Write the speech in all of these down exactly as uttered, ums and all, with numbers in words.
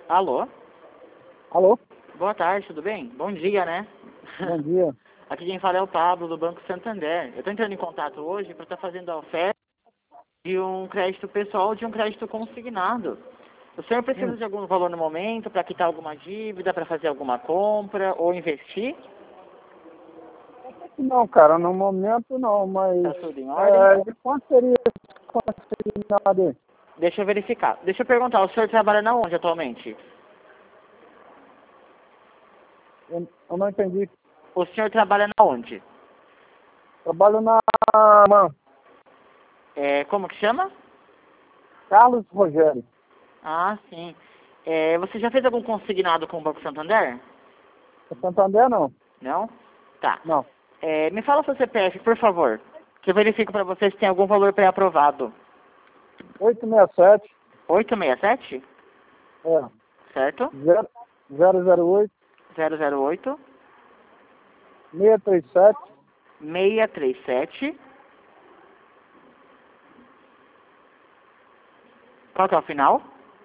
Alô? Alô? Boa tarde, tudo bem? Bom dia, né? Bom dia. Aqui quem fala é o Pablo, do Banco Santander. Eu estou entrando em contato hoje para estar fazendo a oferta de um crédito pessoal ou de um crédito consignado. O senhor precisa Hum. de algum valor no momento para quitar alguma dívida, para fazer alguma compra ou investir? Não, cara, no momento não, mas... Está tudo em ordem? É, de quanto seria consignado aí? Deixa eu verificar. Deixa eu perguntar, o senhor trabalha na onde atualmente? Eu, eu não entendi. O senhor trabalha na onde? Trabalho na... Mano, É, como que chama? Carlos Rogério. Ah, sim. É, você já fez algum consignado com o Banco Santander? É Santander, não? Não? Tá. Não. É, me fala seu C P F, por favor, que eu verifico para você se tem algum valor pré-aprovado. oito seis sete, oito seis sete, é, certo? zero zero oito, zero zero oito, seis três sete, seis três sete. Qual que é o final?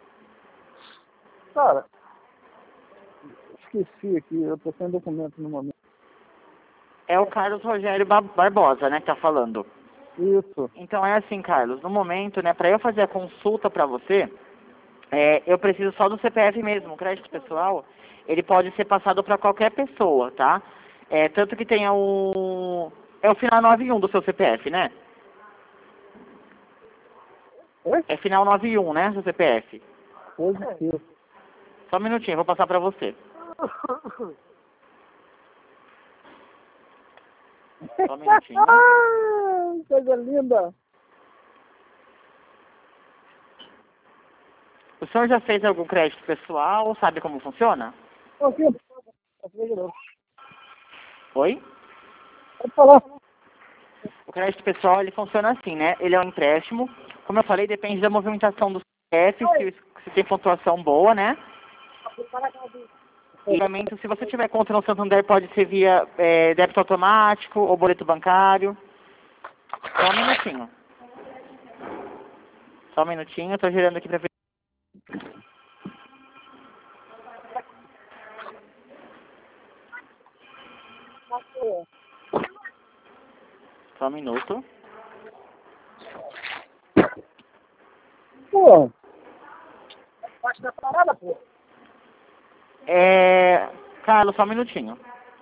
cara, esqueci aqui, eu tô sem documento no momento. É o Carlos Rogério Ba- Barbosa, né, que tá falando. Isso. Então é assim, Carlos, no momento, né, para eu fazer a consulta para você, é, eu preciso só do C P F mesmo. O crédito pessoal, ele pode ser passado para qualquer pessoa, tá? É, tanto que tenha o... É o final nove um do seu C P F, né? Oi? É final nove e um, né, seu C P F? Positivo. Só um minutinho, vou passar pra você. Só um minutinho. Ah, coisa linda. O senhor já fez algum crédito pessoal? Sabe como funciona? Aqui, Oi? pode falar. O crédito pessoal, ele funciona assim, né? Ele é um empréstimo. Como eu falei, depende da movimentação do C P F, se, se tem pontuação boa, né? E, realmente, se você tiver conta no Santander, pode ser via é, débito automático ou boleto bancário. Só um minutinho. Só um minutinho, eu tô girando aqui pra ver. Só um minuto. Pô, parte da parada, pô. É... Carlos, só um minutinho.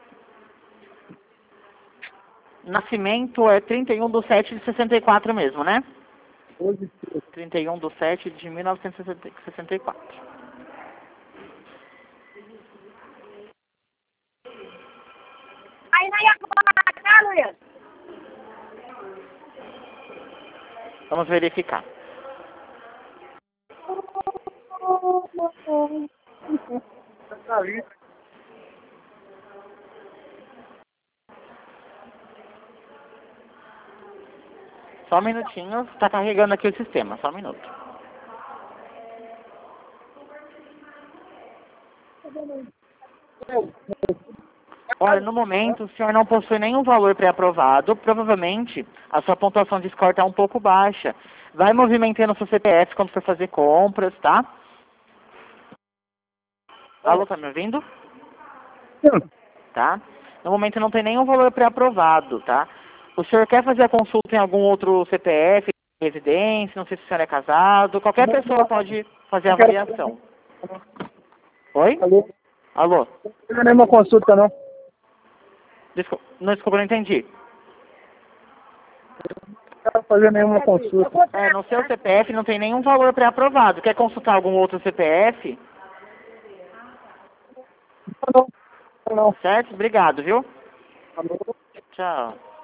Nascimento é trinta e um de sete de sessenta e quatro mesmo, né? Positivo. trinta e um de sete de mil novecentos e sessenta e quatro. Aí não ia colocar, Luiz. Vamos verificar. Tá ali. Só um minutinho, está carregando aqui o sistema, só um minuto. Olha, no momento o senhor não possui nenhum valor pré-aprovado, provavelmente a sua pontuação de score está um pouco baixa. Vai movimentando o seu C P F quando for fazer compras, tá? Alô, tá me ouvindo? Tá? No momento não tem nenhum valor pré-aprovado, tá? O senhor quer fazer a consulta em algum outro C P F, residência, não sei se o senhor é casado, qualquer pessoa pode fazer a avaliação. Oi? Alô? Alô? Não tem nenhuma consulta, não. Desculpa, não, desculpa, não entendi. Não quero fazer nenhuma consulta. É, no seu C P F não tem nenhum valor pré-aprovado. Quer consultar algum outro C P F? Não, não. Certo? Obrigado, viu? Alô? Tchau.